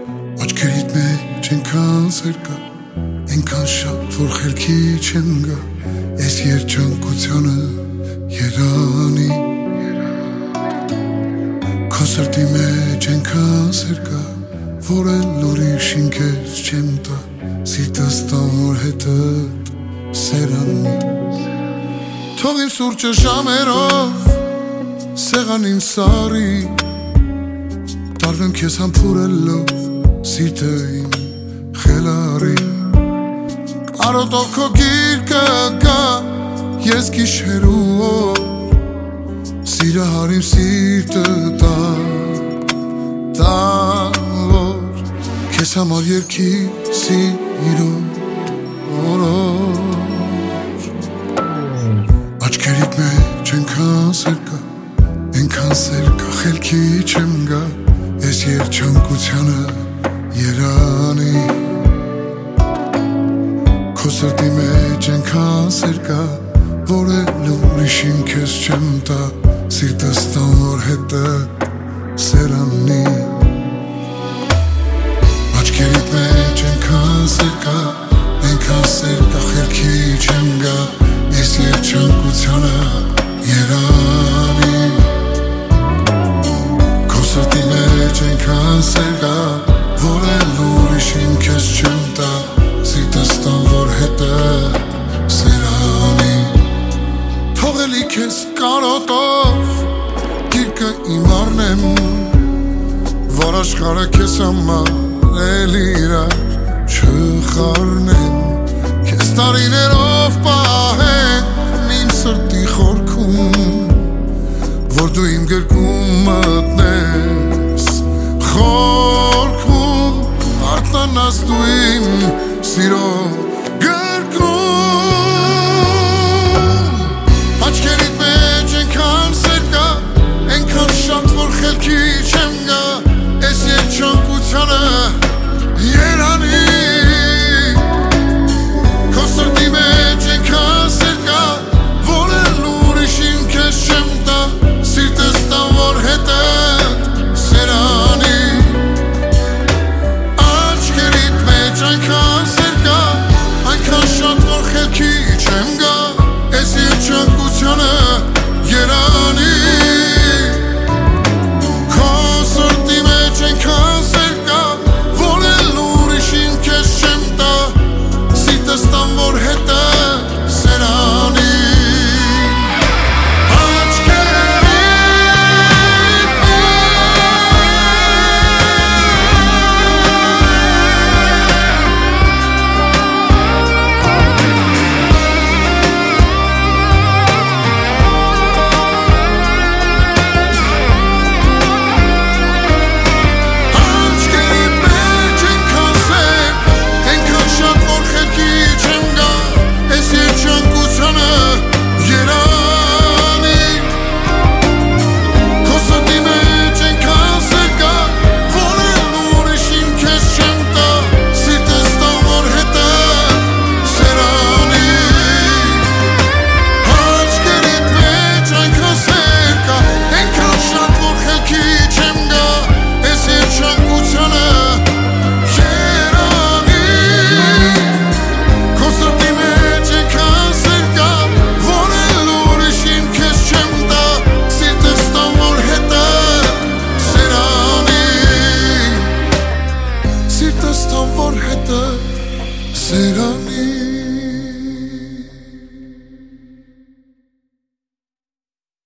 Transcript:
Աչքերիդ մեջ այնքան սեր կա, այնքան շատ, որ խելքի չեմ գա, այս երջանկությանը երանի։ Քո սրտի մեջ այնքան սեր կա, որ էլ ուրիշին քեզ չեմ տա, սիրտս տամ, որ հետդ սերանի։ Թող իմ սուրճը ժամերով սեղանին սարի, տարվեմ քեզ համբուրելով սիրտը իմ խելարի։ Արոտով քո գիրկը կա, ես գիշեր ու օր, սիրահար իմ սիրտը տավոր, քեզ համար երգի սիրո օրոր։ Աչքերիդ մեջ այնքան սեր կա, այնքան սեր կա, խելքի չեմ գա, այս երջանկությանը երանի։ Քո սրտի մեջ այնքան սեր կա, որ էլ ուրիշին քեզ չեմ տա, սիրտս տամ, որ հետդ սերանի։ Աչքերիդ մեջ այնքան սեր կա, այնքան սեր կա, խելքի չեմ գա, այս երջանկությանը երանի։ Քո սրտի մեջ այնքան սեր կա, որ էլ ուրիշին քեզ չեմ տա, սիրտս տամ, որ հետդ սերանի։ Թողելի քեզ կարոտով գիրկը իմ առնեմ, որ աշխարհը քեզ համար էլ իրար չխառնեմ, քեզ տարիներով պահեմ իմ սրտի խորքում, որ դու իմ գրկում մտնես խորքում, արտանաս դու իմ սիրո գրկում։ Աչքերիդ մեջ այնքան սեր կա, այնքան շատ, որ խելքի չեմ գա, այս երջանկությանը երանի։ Քո սրտի մեջ այնքան սեր կա, որ էլ ուրիշին քեզ չեմ տա, սիրտս տամ, որ հետդ սերանի։ Աչքերիդ մեջ այնքան սեր կա, այնքան շատ, որ խելքի չեմ գա, այս երջանկությանը երանի։ Քո սրտի մեջ այնքան սեր կա, որ էլ ուրիշին քեզ չեմ տա, սիրտս տամ, որ հետդ սերանի։ Sirtas tam var hede seran